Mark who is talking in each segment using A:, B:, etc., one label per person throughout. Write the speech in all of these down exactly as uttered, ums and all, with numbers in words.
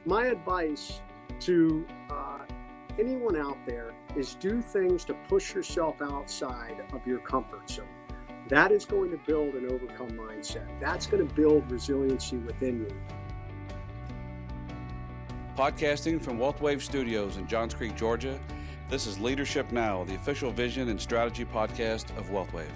A: my advice to uh, anyone out there is do things to push yourself outside of your comfort zone. That is going to build an overcome mindset. That's going to build resiliency within you.
B: Podcasting from WealthWave Studios in Johns Creek, Georgia, this is Leadership Now, the official vision and strategy podcast of WealthWave.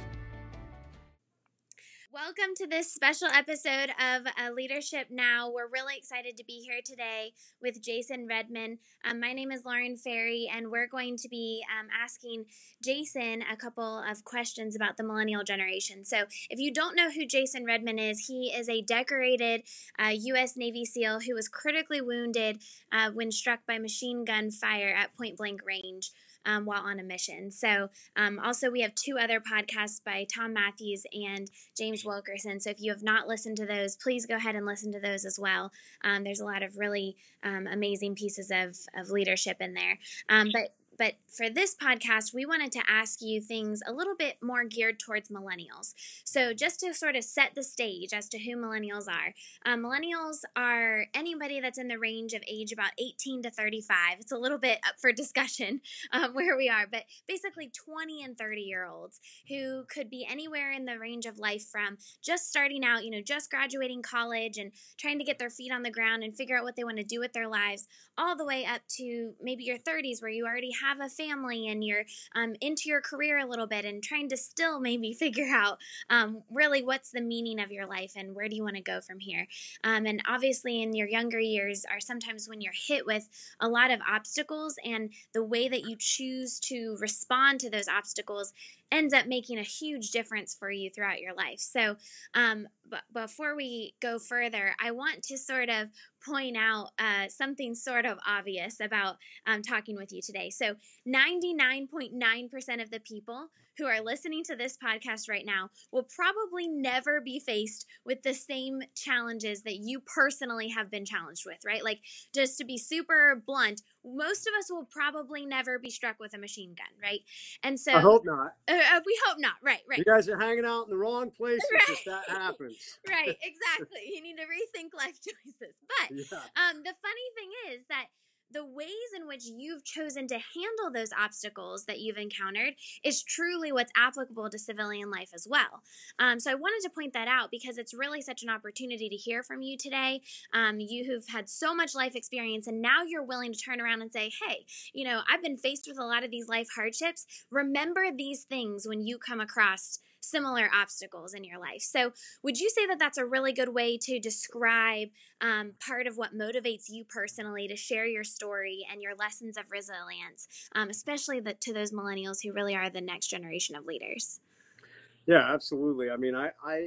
C: Welcome to this special episode of uh, Leadership Now. We're really excited to be here today with Jason Redman. Um, my name is Lauren Ferry, and we're going to be um, asking Jason a couple of questions about the millennial generation. So if you don't know who Jason Redman is, he is a decorated uh, U S Navy SEAL who was critically wounded uh, when struck by machine gun fire at point blank range. Um, while on a mission. So um, also we have two other podcasts by Tom Matthews and James Wilkerson. So if you have not listened to those, please go ahead and listen to those as well. Um, there's a lot of really um, amazing pieces of, of leadership in there. Um, but But for this podcast, we wanted to ask you things a little bit more geared towards millennials. So just to sort of set the stage as to who millennials are. Um, millennials are anybody that's in the range of age about eighteen to thirty-five. It's a little bit up for discussion um, where we are, but basically twenty and thirty year olds who could be anywhere in the range of life from just starting out, you know, just graduating college and trying to get their feet on the ground and figure out what they want to do with their lives, all the way up to maybe your thirties where you already have a family and you're um, into your career a little bit and trying to still maybe figure out um, really what's the meaning of your life and where do you want to go from here. Um, and obviously in your younger years are sometimes when you're hit with a lot of obstacles, and the way that you choose to respond to those obstacles ends up making a huge difference for you throughout your life. So um, but before we go further, I want to sort of point out uh, something sort of obvious about um, talking with you today. So ninety-nine point nine percent of the people who are listening to this podcast right now will probably never be faced with the same challenges that you personally have been challenged with, right? Like, just to be super blunt, most of us will probably never be struck with a machine gun, right? And so
A: I hope not.
C: Uh, we hope not. Right, right.
A: You guys are hanging out in the wrong places
C: Right.
A: if that happens.
C: Right, exactly. You need to rethink life choices. But
A: Yeah.
C: um, the funny thing is that the ways in which you've chosen to handle those obstacles that you've encountered is truly what's applicable to civilian life as well. Um, so I wanted to point that out because it's really such an opportunity to hear from you today. Um, you who've had so much life experience, and now you're willing to turn around and say, hey, you know, I've been faced with a lot of these life hardships. Remember these things when you come across similar obstacles in your life. So would you say that that's a really good way to describe um, part of what motivates you personally to share your story and your lessons of resilience, um, especially the, to those millennials who really are the next generation of leaders?
A: Yeah, absolutely. I mean, I, I,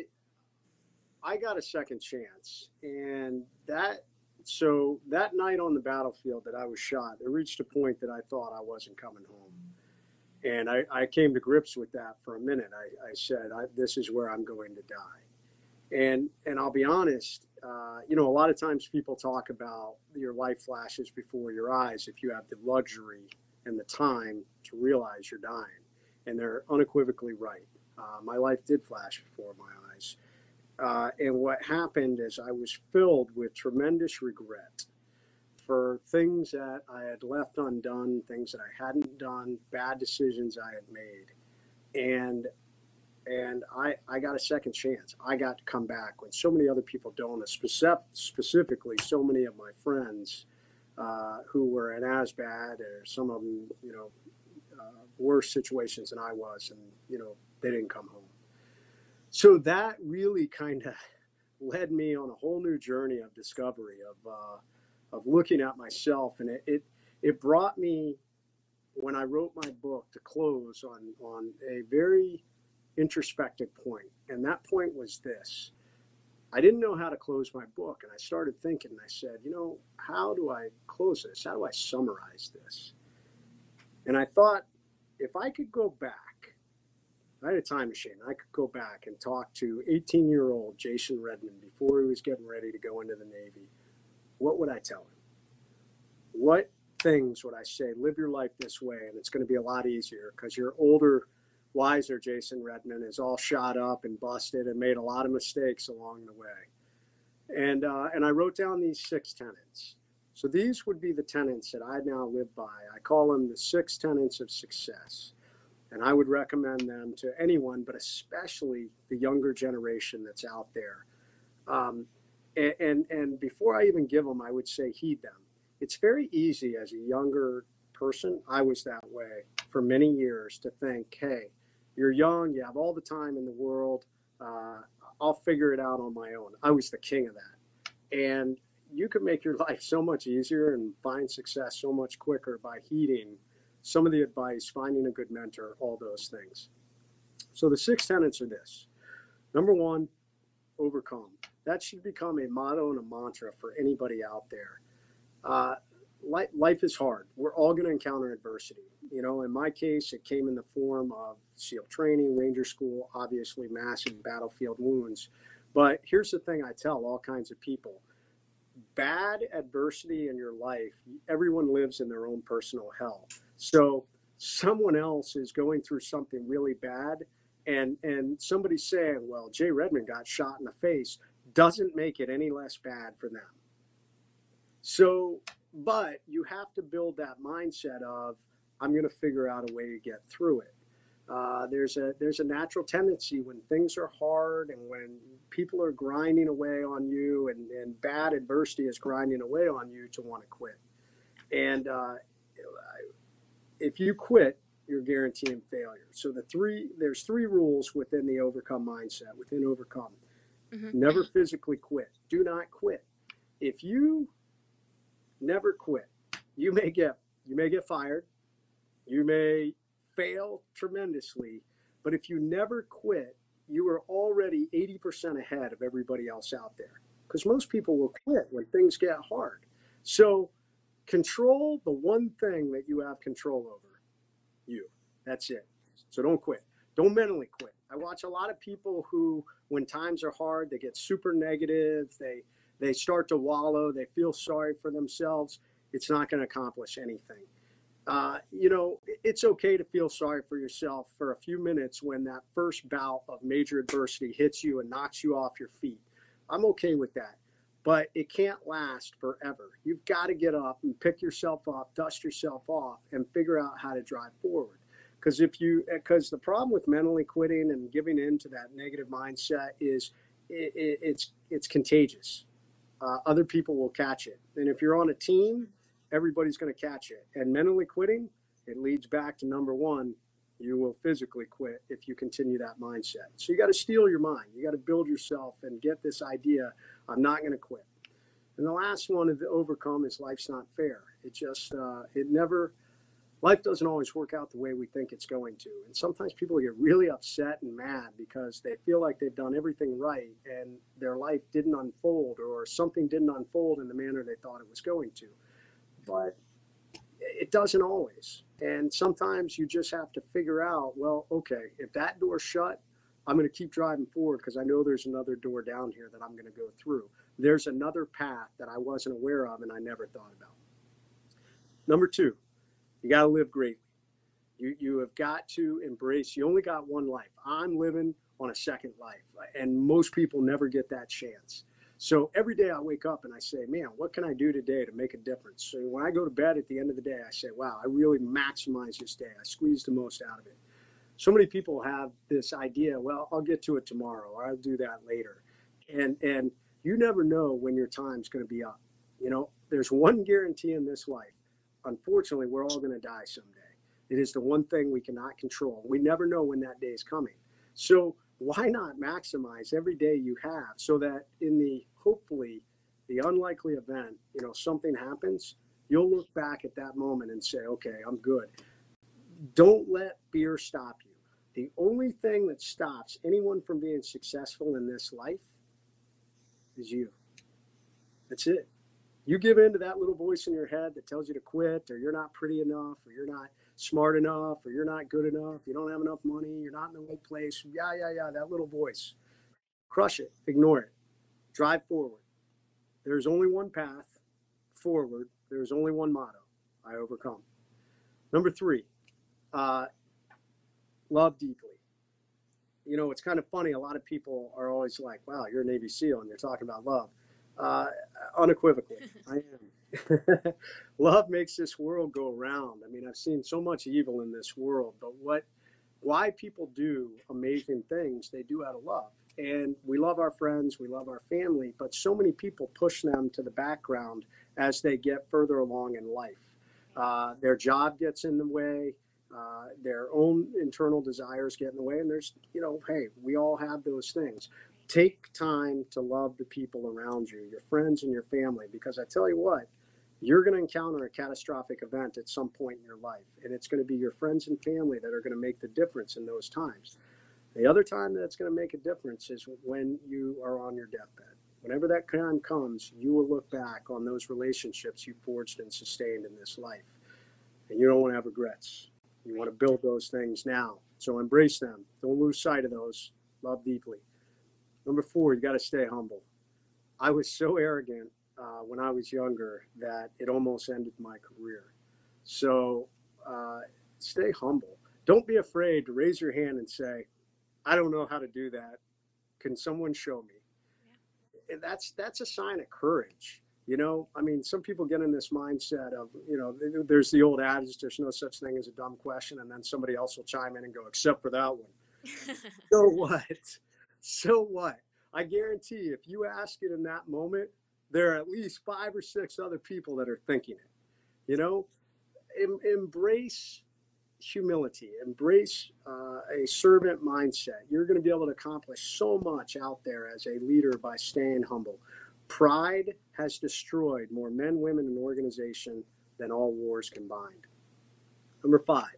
A: I got a second chance, and that, so that night on the battlefield that I was shot, it reached a point that I thought I wasn't coming home. And I, I came to grips with that for a minute. I, I said, I, this is where I'm going to die. And and I'll be honest, uh, you know, a lot of times people talk about your life flashes before your eyes if you have the luxury and the time to realize you're dying. And they're unequivocally right. Uh, my life did flash before my eyes. Uh, and what happened is I was filled with tremendous regret for things that I had left undone, things that I hadn't done, bad decisions I had made. And and I, I got a second chance. I got to come back when so many other people don't, specific, specifically so many of my friends uh, who were in as bad or some of them, you know, uh, worse situations than I was, and, you know, they didn't come home. So that really kind of led me on a whole new journey of discovery, of uh, of looking at myself, and it, it it brought me, when I wrote my book, to close on on a very introspective point. And that point was this: I didn't know how to close my book, and I started thinking, and I said, you know, how do I close this? How do I summarize this? And I thought, if I could go back, I had a time machine, I could go back and talk to eighteen year old Jason Redman before he was getting ready to go into the Navy. What would I tell him? What things would I say? Live your life this way, and it's going to be a lot easier, because your older, wiser Jason Redman is all shot up and busted and made a lot of mistakes along the way. And uh, and I wrote down these six tenets. So these would be the tenets that I now live by. I call them the six tenets of success. And I would recommend them to anyone, but especially the younger generation that's out there. Um, and, and, and before I even give them, I would say heed them. It's very easy as a younger person, I was that way for many years, to think, hey, you're young, you have all the time in the world, uh, I'll figure it out on my own. I was the king of that. And you can make your life so much easier and find success so much quicker by heeding some of the advice, finding a good mentor, all those things. So the six tenets are this. Number one, overcome. That should become a motto and a mantra for anybody out there. Uh, life, life is hard. We're all going to encounter adversity. You know, in my case, it came in the form of SEAL training, Ranger School, obviously massive battlefield wounds. But here's the thing I tell all kinds of people. Bad adversity in your life, everyone lives in their own personal hell. So someone else is going through something really bad, and and somebody saying, well, Jay Redmond got shot in the face, doesn't make it any less bad for them. So, but you have to build that mindset of, I'm going to figure out a way to get through it. Uh, there's a there's a natural tendency when things are hard and when people are grinding away on you and, and bad adversity is grinding away on you to want to quit. And uh, if you quit, you're guaranteeing failure. So the three there's three rules within the overcome mindset, within overcome. Mm-hmm. Never physically quit. Do not quit. If you never quit, you may get you may get fired. You may fail tremendously, but if you never quit, you are already eighty percent ahead of everybody else out there, because most people will quit when things get hard. So control the one thing that you have control over, you. That's it. So don't quit. Don't mentally quit. I watch a lot of people who, when times are hard, they get super negative. They they start to wallow. They feel sorry for themselves. It's not going to accomplish anything. Uh, you know, it's okay to feel sorry for yourself for a few minutes when that first bout of major adversity hits you and knocks you off your feet. I'm okay with that, but it can't last forever. You've got to get up and pick yourself up, dust yourself off, and figure out how to drive forward. Because if you, because the problem with mentally quitting and giving in to that negative mindset is it, it, it's it's contagious. Uh, other people will catch it, and if you're on a team, everybody's going to catch it. And mentally quitting, it leads back to number one, you will physically quit if you continue that mindset. So you got to steel your mind. You got to build yourself and get this idea, I'm not going to quit. And the last one to overcome is life's not fair. It just, uh, it never, life doesn't always work out the way we think it's going to. And sometimes people get really upset and mad because they feel like they've done everything right and their life didn't unfold, or something didn't unfold in the manner they thought it was going to. But it doesn't always. And sometimes you just have to figure out, well, okay, if that door's shut, I'm going to keep driving forward because I know there's another door down here that I'm going to go through. There's another path that I wasn't aware of and I never thought about. Number two, you got to live greatly. You, you have got to embrace, you only got one life. I'm living on a second life, and most people never get that chance. So every day I wake up and I say, man, what can I do today to make a difference? So when I go to bed at the end of the day, I say, wow, I really maximized this day. I squeezed the most out of it. So many people have this idea, well, I'll get to it tomorrow, or I'll do that later. And and you never know when your time's going to be up. You know, there's one guarantee in this life. Unfortunately, we're all going to die someday. It is the one thing we cannot control. We never know when that day is coming. So why not maximize every day you have so that in the, hopefully, the unlikely event, you know, something happens, you'll look back at that moment and say, okay, I'm good. Don't let fear stop you. The only thing that stops anyone from being successful in this life is you. That's it. You give in to that little voice in your head that tells you to quit, or you're not pretty enough, or you're not smart enough, or you're not good enough, you don't have enough money, you're not in the right place. Yeah, yeah, yeah, that little voice. Crush it. Ignore it. Drive forward. There's only one path forward. There's only one motto. I overcome. Number three, uh, love deeply. You know, it's kind of funny. A lot of people are always like, wow, you're a Navy SEAL and you're talking about love. Uh, unequivocally, I am. Love makes this world go round. I mean, I've seen so much evil in this world, but what, why people do amazing things, they do out of love. And we love our friends, we love our family, but so many people push them to the background as they get further along in life. Uh, their job gets in the way, uh, their own internal desires get in the way, and there's, you know, hey, we all have those things. Take time to love the people around you, your friends and your family, because I tell you what, you're going to encounter a catastrophic event at some point in your life, and it's going to be your friends and family that are going to make the difference in those times. The other time that's going to make a difference is when you are on your deathbed. Whenever that time comes, you will look back on those relationships you forged and sustained in this life, and you don't want to have regrets. You want to build those things now, so embrace them. Don't lose sight of those. Love deeply. Number four, you got to stay humble. I was so arrogant uh, when I was younger that it almost ended my career. So uh, stay humble. Don't be afraid to raise your hand and say, I don't know how to do that. Can someone show me? Yeah. And that's that's a sign of courage. You know, I mean, some people get in this mindset of, you know, there's the old adage, there's no such thing as a dumb question, and then somebody else will chime in and go, except for that one. So what? So what? I guarantee if you ask it in that moment, there are at least five or six other people that are thinking it. You know, em- embrace humility, embrace uh, a servant mindset. You're going to be able to accomplish so much out there as a leader by staying humble. Pride has destroyed more men, women, and organization than all wars combined. Number five,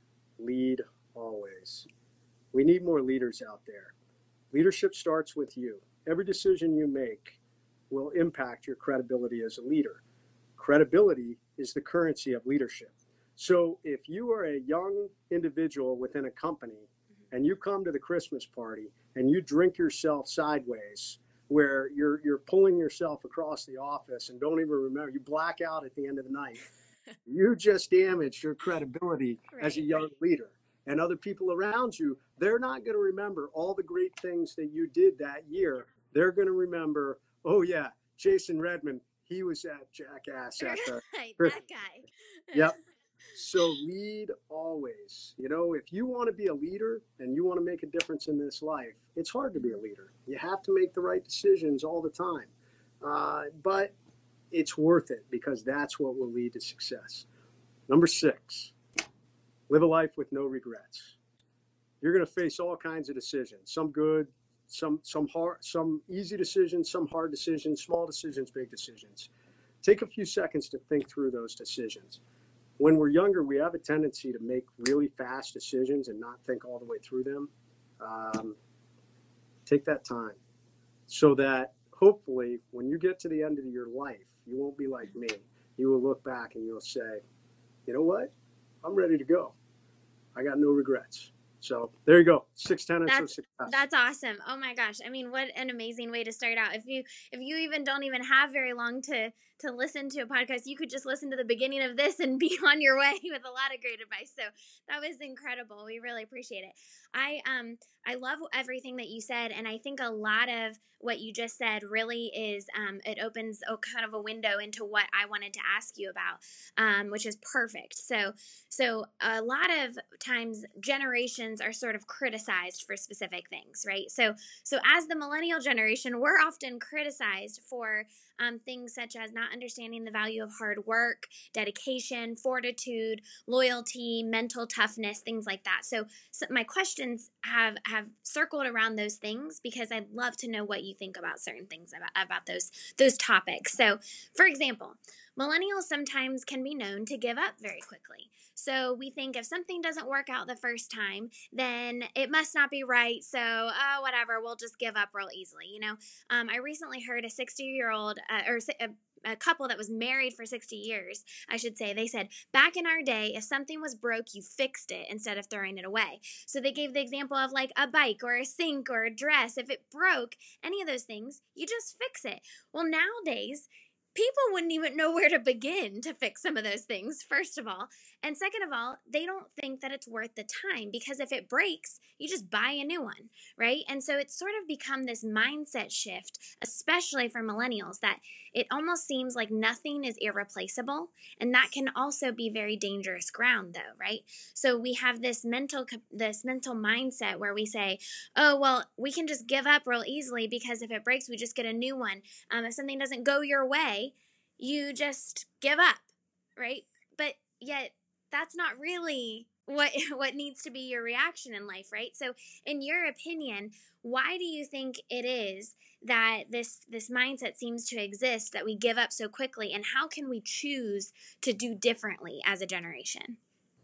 A: lead always. We need more leaders out there. Leadership starts with you. Every decision you make will impact your credibility as a leader. Credibility is the currency of leadership. So if you are a young individual within a company and you come to the Christmas party and you drink yourself sideways, where you're you're pulling yourself across the office and don't even remember, you black out at the end of the night, you just damaged your credibility right. as a young leader. And other people around you, they're not going to remember all the great things that you did that year. They're going to remember, oh yeah, Jason Redman, he was that jackass at the
C: right, that guy.
A: Yep. So lead always. You know, if you want to be a leader and you want to make a difference in this life, it's hard to be a leader. You have to make the right decisions all the time. Uh, but it's worth it because that's what will lead to success. Number six, live a life with no regrets. You're going to face all kinds of decisions, some good, some some hard, some easy decisions, some hard decisions, small decisions, big decisions. Take a few seconds to think through those decisions. When we're younger, we have a tendency to make really fast decisions and not think all the way through them. Um, take that time so that hopefully when you get to the end of your life, you won't be like me. You will look back and you'll say, you know what? I'm ready to go. I got no regrets. So there you go. Six tenets
C: that's,
A: of success.
C: That's awesome. Oh my gosh. I mean, what an amazing way to start out. If you if you even don't even have very long to to listen to a podcast, you could just listen to the beginning of this and be on your way with a lot of great advice. So that was incredible. We really appreciate it. I um I love everything that you said, and I think a lot of what you just said really is um, it opens a kind of a window into what I wanted to ask you about, um, which is perfect. So so a lot of times generations are sort of criticized for specific things, right? So so as the millennial generation, we're often criticized for um, things such as not understanding the value of hard work, dedication, fortitude, loyalty, mental toughness, things like that. So, so my questions have have circled around those things because I'd love to know what you think about certain things about, about those those topics. So, for example, millennials sometimes can be known to give up very quickly. So we think if something doesn't work out the first time, then it must not be right. So, oh, whatever, we'll just give up real easily. You know, um, I recently heard a sixty-year-old uh, or a, a couple that was married for sixty years, I should say. They said, back in our day, if something was broke, you fixed it instead of throwing it away. So they gave the example of like a bike or a sink or a dress. If it broke, any of those things, you just fix it. Well, nowadays, people wouldn't even know where to begin to fix some of those things, first of all. And second of all, they don't think that it's worth the time, because if it breaks, you just buy a new one, right? And so it's sort of become this mindset shift, especially for millennials, that it almost seems like nothing is irreplaceable. And that can also be very dangerous ground, though, right? So we have this mental this mental mindset where we say, oh, well, we can just give up real easily, because if it breaks, we just get a new one. Um, if something doesn't go your way, you just give up, right? But yet that's not really what what needs to be your reaction in life, right? So in your opinion, why do you think it is that this this mindset seems to exist, that we give up so quickly, and how can we choose to do differently as a generation?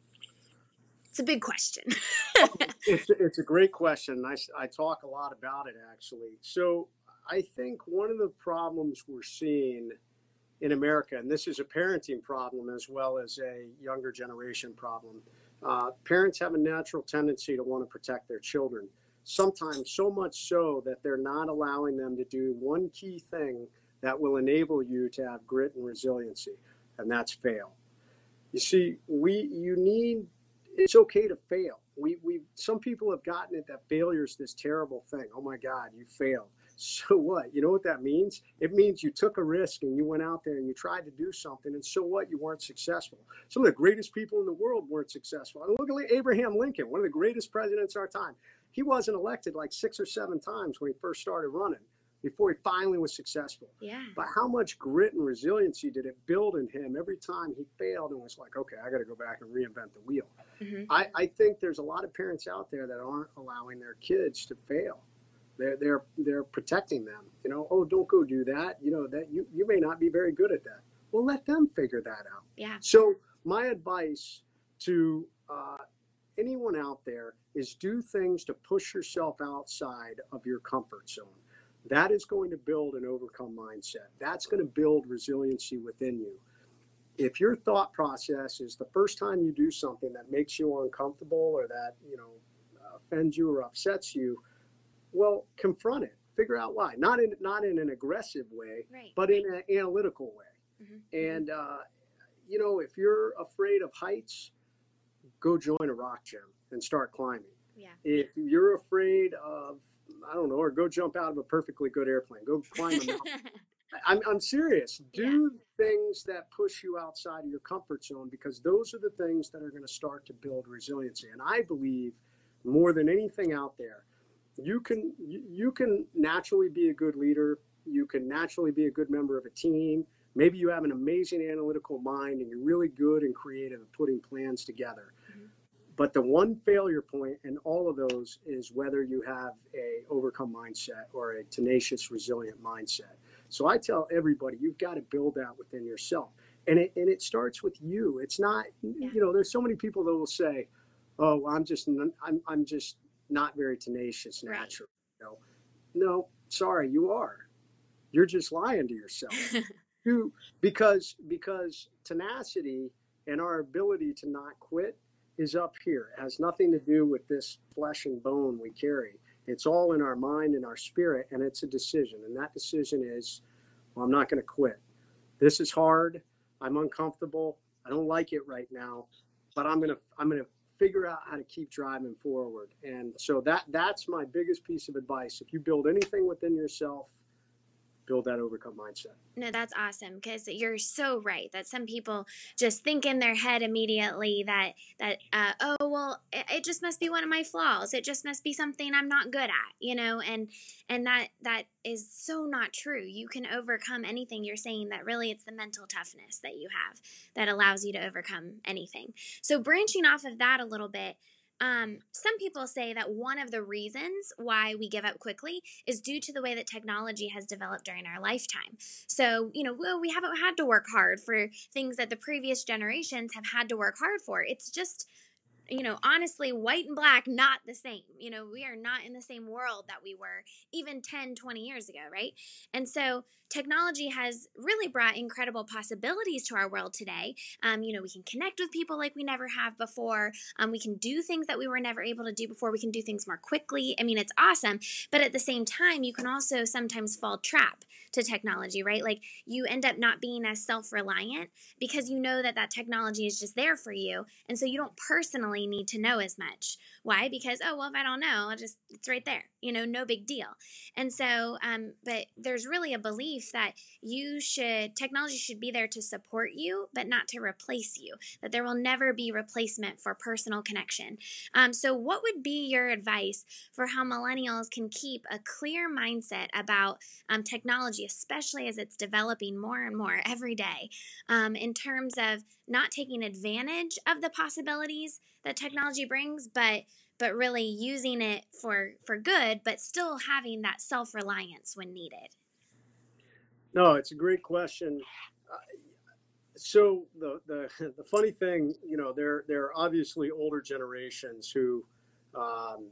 C: It's a big question.
A: it's, it's a great question. I, I talk a lot about it, actually. So I think one of the problems we're seeing in America, and this is a parenting problem as well as a younger generation problem, uh, parents have a natural tendency to want to protect their children, sometimes so much so that they're not allowing them to do one key thing that will enable you to have grit and resiliency, and that's fail. You see, we you need it's okay to fail. We we some people have gotten it that failure is this terrible thing. Oh my God, you failed. So what? You know what that means? It means you took a risk and you went out there and you tried to do something, and so what? You weren't successful. Some of the greatest people in the world weren't successful. And look at Abraham Lincoln, one of the greatest presidents of our time. He wasn't elected like six or seven times when he first started running before he finally was successful.
C: Yeah.
A: But how much grit and resiliency did it build in him every time he failed and was like, okay, I got to go back and reinvent the wheel. Mm-hmm. I, I think there's a lot of parents out there that aren't allowing their kids to fail. They're they're they're protecting them. You know, oh, don't go do that. You know that you you may not be very good at that. Well, let them figure that out.
C: Yeah.
A: So my advice to uh, anyone out there is do things to push yourself outside of your comfort zone. That is going to build an overcome mindset. That's going to build resiliency within you. If your thought process is the first time you do something that makes you uncomfortable or that, you know, offends you or upsets you, well, confront it. Figure out why. Not in not in an aggressive way,
C: right,
A: but in an analytical way.
C: Mm-hmm.
A: And, uh, you know, if you're afraid of heights, go join a rock gym and start climbing.
C: Yeah.
A: If you're afraid of, I don't know, or go jump out of a perfectly good airplane. Go climb a mountain. I'm, I'm serious. Do yeah. things that push you outside of your comfort zone, because those are the things that are going to start to build resiliency. And I believe more than anything out there, you can you, you can naturally be a good leader. You can naturally be a good member of a team. Maybe you have an amazing analytical mind and you're really good and creative at putting plans together. Mm-hmm. But the one failure point in all of those is whether you have a overcome mindset or a tenacious, resilient mindset. So I tell everybody, you've got to build that within yourself. And it and it starts with you. It's not, yeah. you know, there's so many people that will say, oh, I'm just, I'm, I'm just not very tenacious naturally. Right. You know? No, sorry, you are. You're just lying to yourself. you, because, because tenacity and our ability to not quit is up here. It has nothing to do with this flesh and bone we carry. It's all in our mind and our spirit, and it's a decision. And that decision is, well, I'm not going to quit. This is hard. I'm uncomfortable. I don't like it right now, but I'm going to, I'm going to figure out how to keep driving forward. And so that, that's my biggest piece of advice. If you build anything within yourself, build that overcome mindset.
C: No, that's awesome, because you're so right that some people just think in their head immediately that that uh, oh well, it, it just must be one of my flaws. It just must be something I'm not good at, you know, and and that that is so not true. You can overcome anything. You're saying that really it's the mental toughness that you have that allows you to overcome anything. So branching off of that a little bit. Um, some people say that one of the reasons why we give up quickly is due to the way that technology has developed during our lifetime. So, you know, well, we haven't had to work hard for things that the previous generations have had to work hard for. It's just you know, honestly, white and black, not the same. You know, we are not in the same world that we were even ten, twenty years ago, right? And so technology has really brought incredible possibilities to our world today. Um, you know, we can connect with people like we never have before. Um, we can do things that we were never able to do before. We can do things more quickly. I mean, it's awesome. But at the same time, you can also sometimes fall trap to technology, right? Like you end up not being as self-reliant because you know that that technology is just there for you. And so you don't personally need to know as much. Why? Because, oh, well, if I don't know, I'll just, it's right there, you know, no big deal. And so, um, but there's really a belief that you should, technology should be there to support you, but not to replace you, that there will never be replacement for personal connection. Um, so what would be your advice for how millennials can keep a clear mindset about um, technology, especially as it's developing more and more every day, um, in terms of not taking advantage of the possibilities that technology brings, but but really using it for, for good, but still having that self-reliance when needed?
A: No, it's a great question. Uh, so the, the the funny thing, you know, there there are obviously older generations who, um,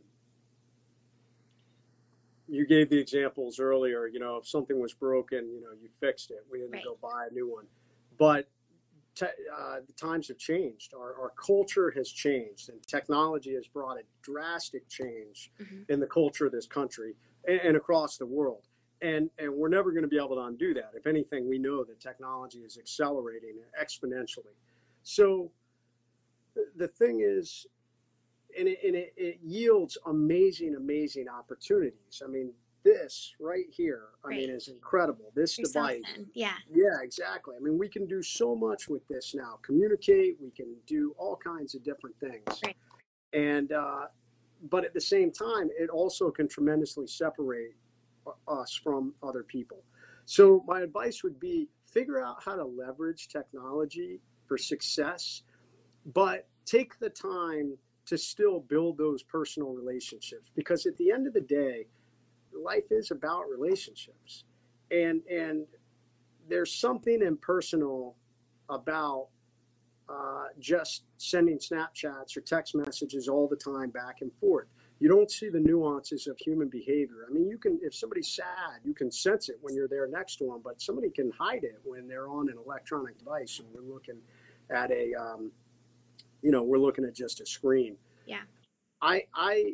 A: you gave the examples earlier. You know, if something was broken, you know, you fixed it. We didn't
C: Right.
A: go buy a new one. But te- uh, the times have changed. Our, our culture has changed, and technology has brought a drastic change
C: Mm-hmm.
A: in the culture of this country and, and across the world. And, and we're never going to be able to undo that. If anything, we know that technology is accelerating exponentially. So the thing is, and it, and it, it yields amazing, amazing opportunities. I mean, this right here, I
C: Right.
A: mean, is incredible. This
C: Your cell
A: device.
C: phone. Yeah.
A: Yeah, exactly. I mean, we can do so much with this now. Communicate, we can do all kinds of different things.
C: Right.
A: And, uh, but at the same time, it also can tremendously separate us from other people. So my advice would be figure out how to leverage technology for success, but take the time to still build those personal relationships, because at the end of the day, life is about relationships. And, and there's something impersonal about uh, just sending Snapchats or text messages all the time back and forth. You don't see the nuances of human behavior. I mean, you can, if somebody's sad, you can sense it when you're there next to them, but somebody can hide it when they're on an electronic device and we're looking at a, um, you know, we're looking at just a screen.
C: Yeah.
A: I, I,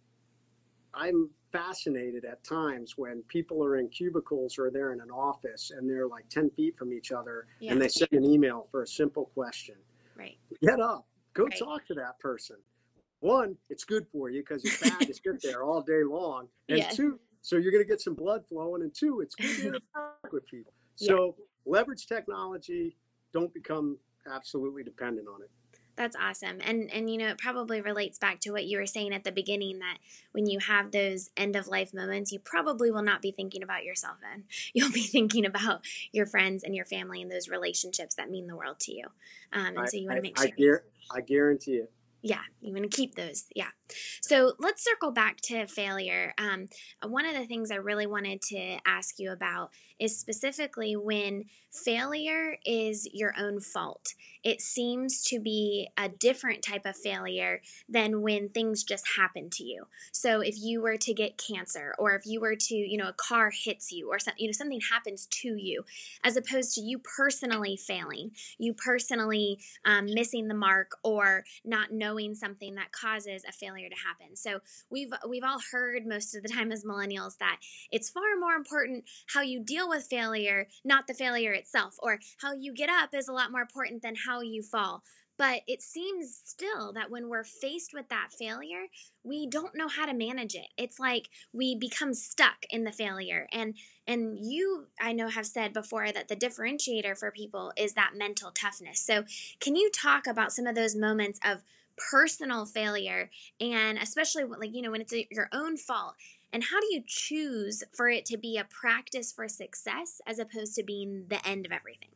A: I'm fascinated at times when people are in cubicles or they're in an office and they're like ten feet from each other,
C: Yeah.
A: and they send an email for a simple question.
C: Right.
A: Get up, go
C: Right.
A: talk to that person. One, it's good for you because it's bad to sit there all day long. And
C: Yeah.
A: two, so you're going to get some blood flowing. And two, it's good to interact with people. So yeah. Leverage technology. Don't become absolutely dependent on it.
C: That's awesome. And, and, you know, it probably relates back to what you were saying at the beginning, that when you have those end of life moments, you probably will not be thinking about your cell phone. You'll be thinking about your friends and your family and those relationships that mean the world to you. Um, and
A: I,
C: so you want to make
A: I,
C: sure.
A: I, gar- I guarantee it.
C: Yeah, you want to keep those. Yeah. So let's circle back to failure. Um, one of the things I really wanted to ask you about is specifically when failure is your own fault. It seems to be a different type of failure than when things just happen to you. So if you were to get cancer, or if you were to, you know, a car hits you, or something, you know, something happens to you, as opposed to you personally failing, you personally um, missing the mark, or not knowing something that causes a failure to happen. So we've we've all heard most of the time as millennials that it's far more important how you deal with failure, not the failure itself, or how you get up is a lot more important than how you fall. But it seems still that when we're faced with that failure, we don't know how to manage it. It's like we become stuck in the failure. And and you, I know, have said before that the differentiator for people is that mental toughness. So can you talk about some of those moments of personal failure, and especially like, you know, when it's a, your own fault, and how do you choose for it to be a practice for success as opposed to being the end of everything?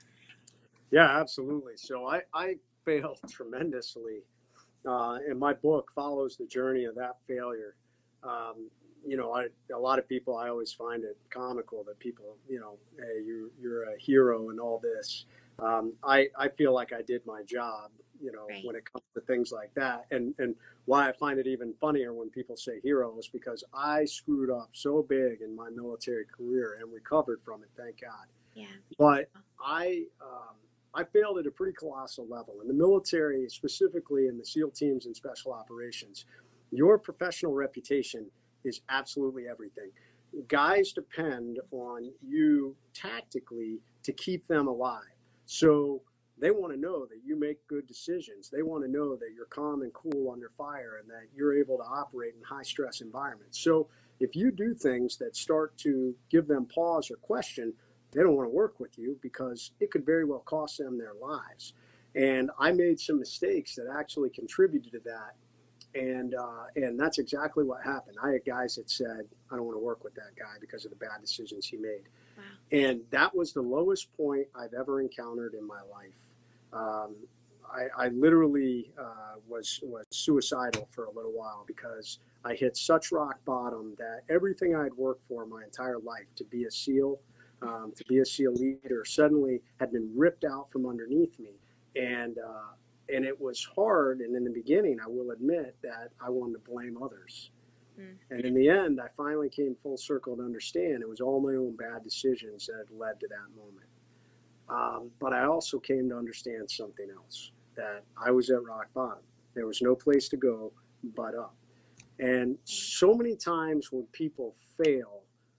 A: Yeah, absolutely. So I, I failed tremendously. Uh, and my book follows the journey of that failure. Um, you know, I, a lot of people, I always find it comical that people, you know, hey, you're, you're a hero and all this. Um, I, I feel like I did my job, you know,
C: Right.
A: when it comes to things like that. And, and why I find it even funnier when people say hero is because I screwed up so big in my military career and recovered from it, thank God.
C: Yeah.
A: But I, um, I failed at a pretty colossal level. In the military, specifically in the SEAL teams and special operations, your professional reputation is absolutely everything. Guys depend on you tactically to keep them alive. So they want to know that you make good decisions. They want to know that you're calm and cool under fire and that you're able to operate in high stress environments. So if you do things that start to give them pause or question, they don't want to work with you because it could very well cost them their lives. And I made some mistakes that actually contributed to that. And uh, and that's exactly what happened. I had guys that said, I don't want to work with that guy because of the bad decisions he made.
C: Wow.
A: And that was the lowest point I've ever encountered in my life. Um, I, I literally uh, was, was suicidal for a little while because I hit such rock bottom that everything I'd worked for my entire life to be a SEAL, um, to be a SEAL leader, suddenly had been ripped out from underneath me. And uh, and it was hard. And in the beginning, I will admit that I wanted to blame others. Mm. And in the end, I finally came full circle to understand it was all my own bad decisions that had led to that moment. Um, but I also came to understand something else, that I was at rock bottom. There was no place to go but up. And so many times when people fail,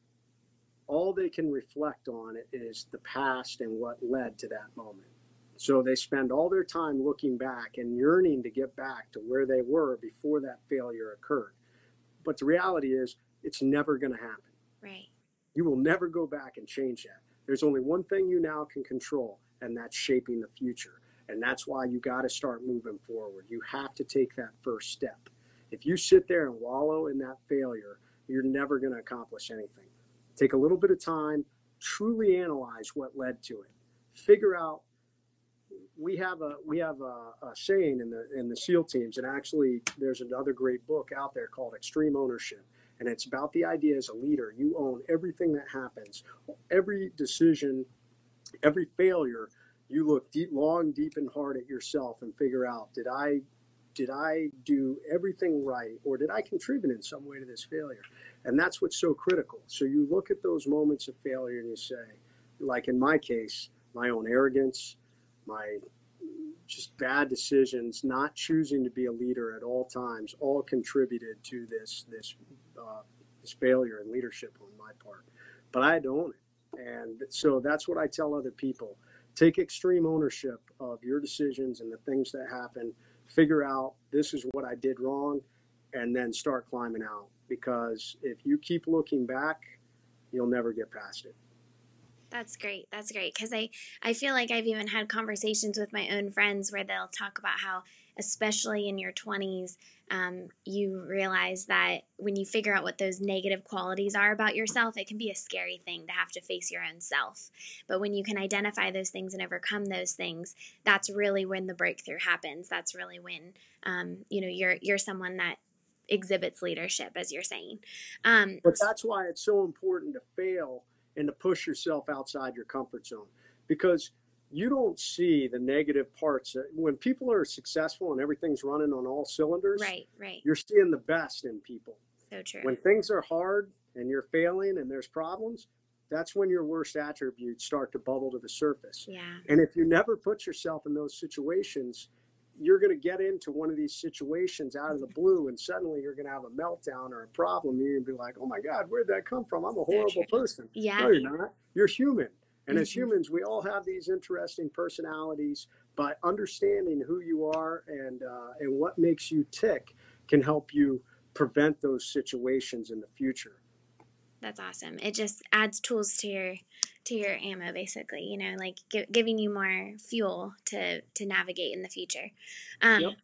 A: all they can reflect on it is the past and what led to that moment. So they spend all their time looking back and yearning to get back to where they were before that failure occurred. But the reality is, it's never going to happen.
C: Right.
A: You will never go back and change that. There's only one thing you now can control, and that's shaping the future. And that's why you got to start moving forward. You have to take that first step. If you sit there and wallow in that failure, you're never going to accomplish anything. Take a little bit of time, truly analyze what led to it. Figure out. We have a we have a, a saying in the in the SEAL teams, and actually there's another great book out there called Extreme Ownership, and it's about the idea as a leader, you own everything that happens, every decision, every failure. You look deep, long, deep, and hard at yourself and figure out, did I did I do everything right, or did I contribute in some way to this failure? And that's what's so critical. So you look at those moments of failure and you say, like in my case, my own arrogance, my just bad decisions, not choosing to be a leader at all times, all contributed to this this uh, this failure in leadership on my part. But I had to own it, and so that's what I tell other people: take extreme ownership of your decisions and the things that happen. Figure out, this is what I did wrong, and then start climbing out. Because if you keep looking back, you'll never get past it.
C: That's great. That's great. Because I, I feel like I've even had conversations with my own friends where they'll talk about how, especially in your twenties, um, you realize that when you figure out what those negative qualities are about yourself, it can be a scary thing to have to face your own self. But when you can identify those things and overcome those things, that's really when the breakthrough happens. That's really when, um, you know, you're you're someone that exhibits leadership, as you're saying. Um,
A: but that's why it's so important to fail and to push yourself outside your comfort zone, because you don't see the negative parts. When people are successful and everything's running on all cylinders,
C: right, right.
A: You're seeing the best in people.
C: So true.
A: When things are hard and you're failing and there's problems, that's when your worst attributes start to bubble to the surface.
C: Yeah.
A: And if you never put yourself in those situations, you're going to get into one of these situations out of the blue, and suddenly you're going to have a meltdown or a problem. You're going to be like, oh my God, where'd that come from? I'm a horrible person.
C: Yeah.
A: No, you're not. You're human. And
C: mm-hmm.
A: as humans, we all have these interesting personalities, but understanding who you are and, uh, and what makes you tick can help you prevent those situations in the future.
C: That's awesome. It just adds tools to your to your ammo, basically, you know, like gi- giving you more fuel to to navigate in the future. Um,
A: yep.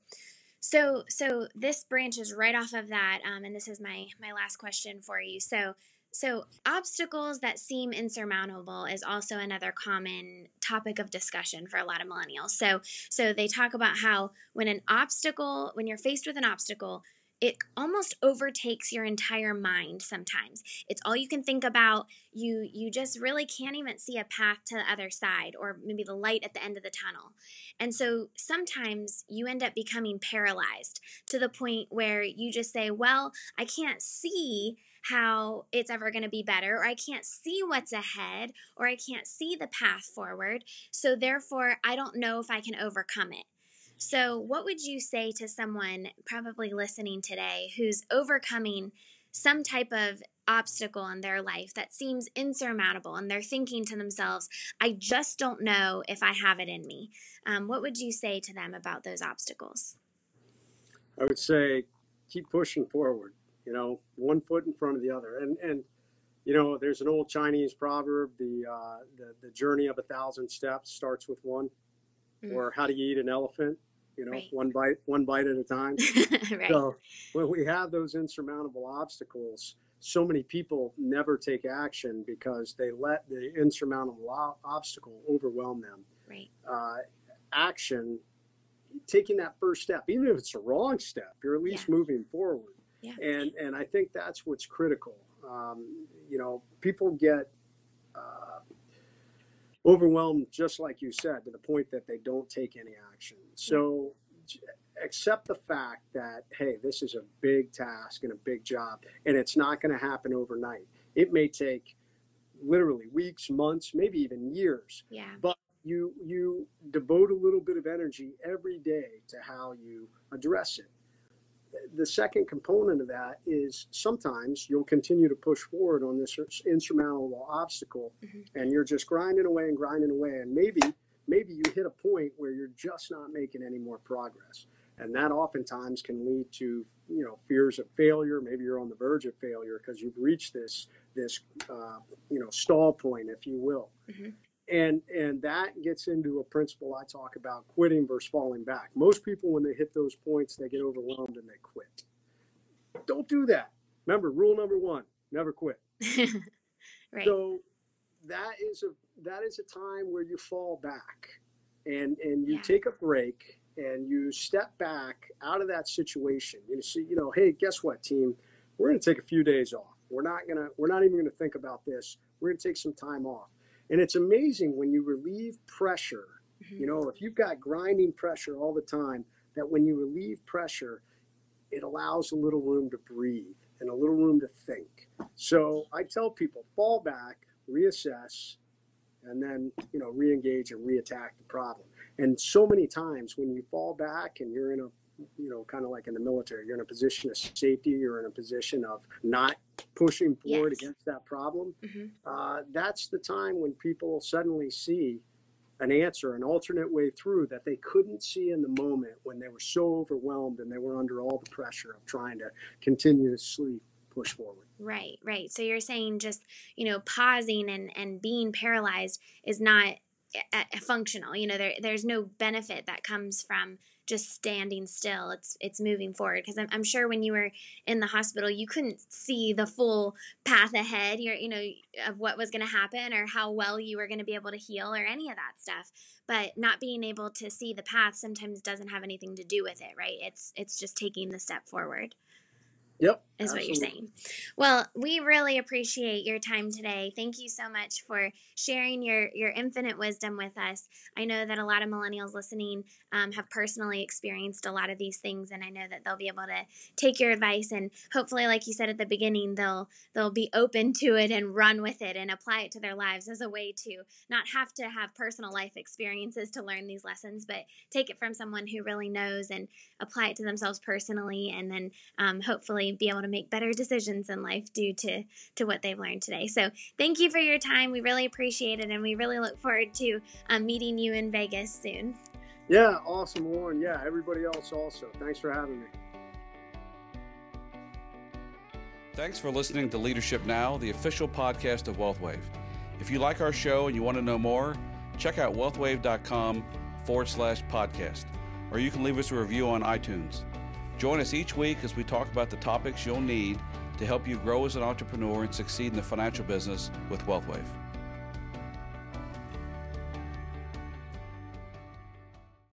C: So so this branches right off of that, um, and this is my my last question for you. So so obstacles that seem insurmountable is also another common topic of discussion for a lot of millennials. So so they talk about how when an obstacle, when you're faced with an obstacle, it almost overtakes your entire mind sometimes. It's all you can think about. You you just really can't even see a path to the other side, or maybe the light at the end of the tunnel. And so sometimes you end up becoming paralyzed to the point where you just say, well, I can't see how it's ever going to be better, or I can't see what's ahead, or I can't see the path forward. So therefore, I don't know if I can overcome it. So what would you say to someone probably listening today who's overcoming some type of obstacle in their life that seems insurmountable, and they're thinking to themselves, I just don't know if I have it in me? Um, what would you say to them about those obstacles?
A: I would say keep pushing forward, you know, one foot in front of the other. And, and you know, there's an old Chinese proverb, the, uh, the, the journey of a thousand steps starts with one, mm. or how do you eat an elephant? You know, right. one bite, one bite at a time.
C: Right.
A: So when we have those insurmountable obstacles, so many people never take action because they let the insurmountable o- obstacle overwhelm them.
C: Right.
A: Uh, action, taking that first step, even if it's a wrong step, you're at least yeah. moving forward.
C: Yeah.
A: And and I think that's what's critical. Um, you know, people get uh, overwhelmed, just like you said, to the point that they don't take any action. So accept the fact that, hey, this is a big task and a big job, and it's not going to happen overnight. It may take literally weeks, months, maybe even years.
C: Yeah.
A: But you you devote a little bit of energy every day to how you address it. The second component of that is sometimes you'll continue to push forward on this insurmountable obstacle, mm-hmm. and you're just grinding away and grinding away. And maybe, maybe you hit a point where you're just not making any more progress. And that oftentimes can lead to, you know, fears of failure. Maybe you're on the verge of failure because you've reached this, this, uh, you know, stall point, if you will. Mm-hmm. And and that gets into a principle I talk about, quitting versus falling back. Most people, when they hit those points, they get overwhelmed and they quit. Don't do that. Remember, rule number one, never quit.
C: Right.
A: So that is a that is a time where you fall back and, and you yeah. take a break and you step back out of that situation. You see, you know, hey, guess what, team? We're going to take a few days off. We're not gonna we're not even going to think about this. We're going to take some time off. And it's amazing when you relieve pressure, mm-hmm. you know, if you've got grinding pressure all the time, that when you relieve pressure, it allows a little room to breathe and a little room to think. So I tell people, fall back, reassess, and then, you know, re-engage and re-attack the problem. And so many times when you fall back and you're in a, you know, kind of like in the military, you're in a position of safety, you're in a position of not pushing forward yes. against that problem. Mm-hmm. Uh, that's the time when people suddenly see an answer, an alternate way through that they couldn't see in the moment when they were so overwhelmed and they were under all the pressure of trying to continuously push forward.
C: Right, right. So you're saying just, you know, pausing and, and being paralyzed is not a, a functional. You know, there there's no benefit that comes from just standing still. It's it's moving forward, because I'm, I'm sure when you were in the hospital, you couldn't see the full path ahead, you're, you know, of what was going to happen or how well you were going to be able to heal or any of that stuff. But not being able to see the path sometimes doesn't have anything to do with it, right? It's it's just taking the step forward.
A: Yep.
C: Is
A: absolutely.
C: What you're saying. Well, we really appreciate your time today. Thank you so much for sharing your, your infinite wisdom with us. I know that a lot of millennials listening um, have personally experienced a lot of these things, and I know that they'll be able to take your advice, and hopefully, like you said at the beginning, they'll they'll be open to it and run with it and apply it to their lives as a way to not have to have personal life experiences to learn these lessons, but take it from someone who really knows and apply it to themselves personally, and then um, hopefully be able to make better decisions in life due to, to what they've learned today. So thank you for your time. We really appreciate it, and we really look forward to um, meeting you in Vegas soon.
A: Yeah, awesome, Lauren. Yeah, everybody else also. Thanks for having me.
B: Thanks for listening to Leadership Now, the official podcast of WealthWave. If you like our show and you want to know more, check out wealthwave.com forward slash podcast, or you can leave us a review on iTunes. Join us each week as we talk about the topics you'll need to help you grow as an entrepreneur and succeed in the financial business with WealthWave.